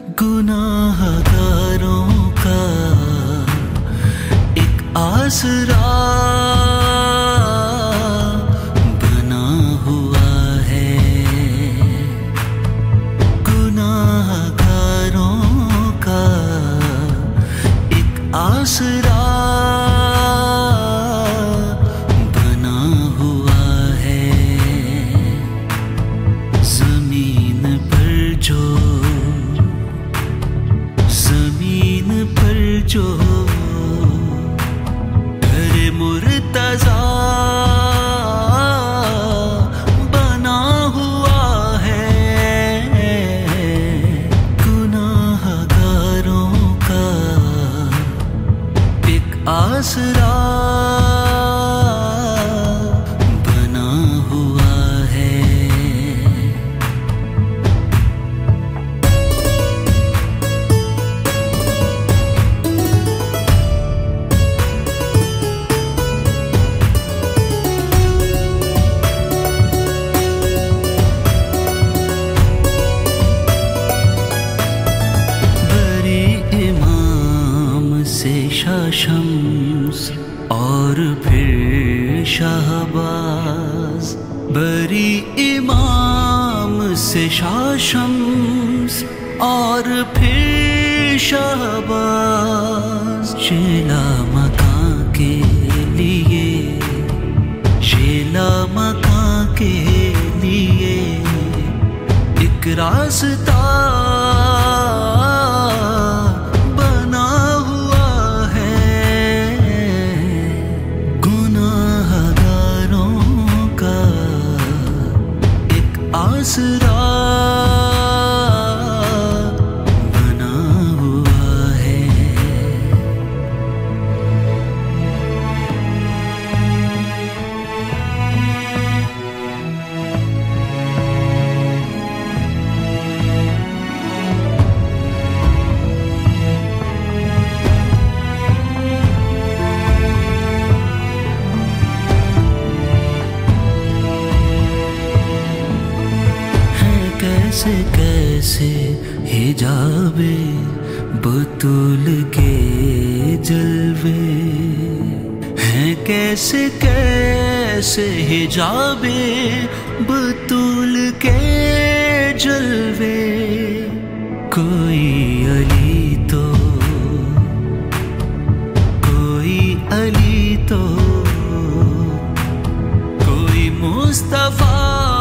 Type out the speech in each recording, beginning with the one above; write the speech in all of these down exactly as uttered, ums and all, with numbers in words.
गुनाहगारों का एक आसरा बना हुआ है। गुनाहगारों का एक आसरा बना हुआ है। जमीन पर जो जमीन पर जो घर मुर्तज़ा बना हुआ है। गुनाहगारों का एक आसरा बना हुआ है। से शाशम्स और फिर शाहबाज, बरी इमाम से शाशम्स और फिर शाहबाज। शेला मकां के लिए, शेला मकां के लिए एक रास्ता आसरा बना हुआ है। कैसे कैसे हिजाबे बतूल के जलवे हैं, कैसे कैसे हिजाबे बतूल के जलवे। कोई अली तो कोई अली तो कोई मुस्तफा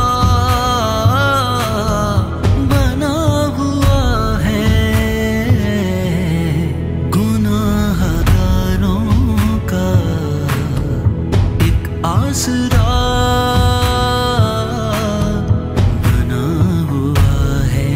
आसरा बना हुआ है।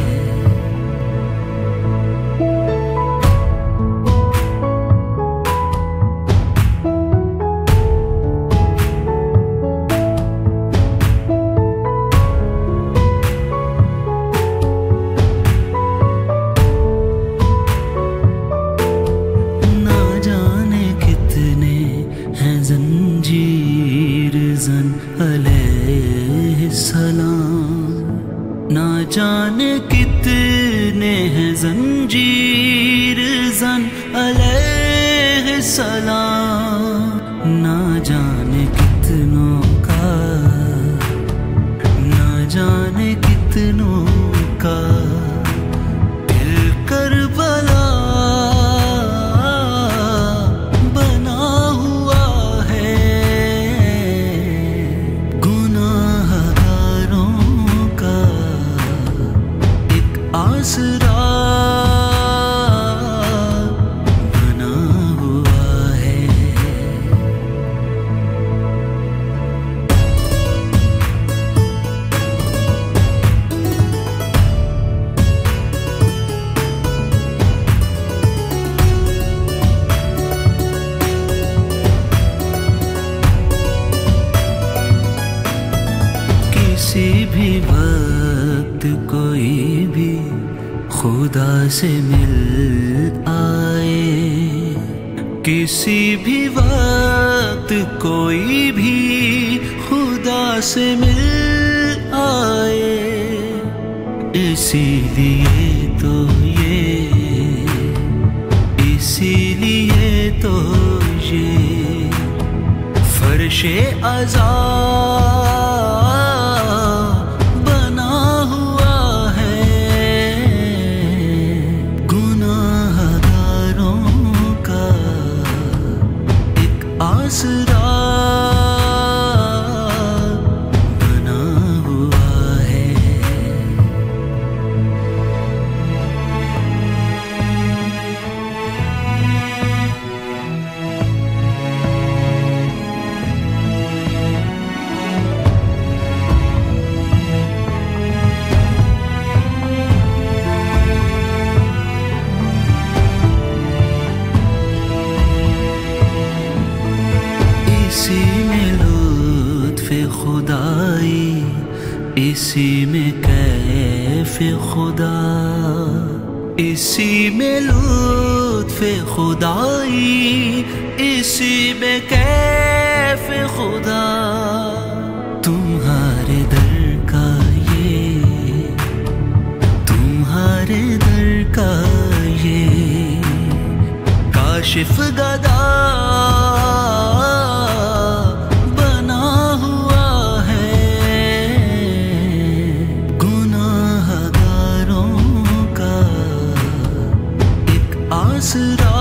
ना जाने कितने हैं जंजीर जन अलैहिस्सलाम, ना जाने कितने हैं जंजीर जन अलैहिस्सलाम। ना जाने कितनों का, ना जाने कितनों का दिल करबला आसरा बना हुआ है। किसी भी वक्त कोई भी खुदा से मिल आए, किसी भी वक्त कोई भी खुदा से मिल आए। इसीलिए तो नक्शे अज़ा बना हुआ है, गुनाहगारों का एक आसरा बना हुआ है। इसी में लुत्फ़ खुदाई, इसी में कैफ़ खुदा, इसी में लुत्फ़ खुदाई, इसी में कैफ़ खुदा। तुम्हारे दर का ये, तुम्हारे दर का ये काशिफ गदा आसरा